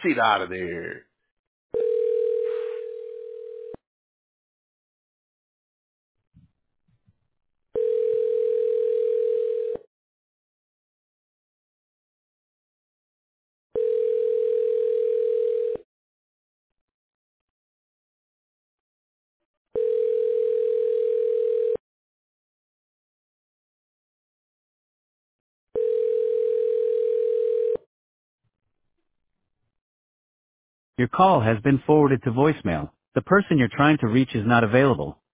Get out of there. Your call has been forwarded to voicemail. The person you're trying to reach is not available.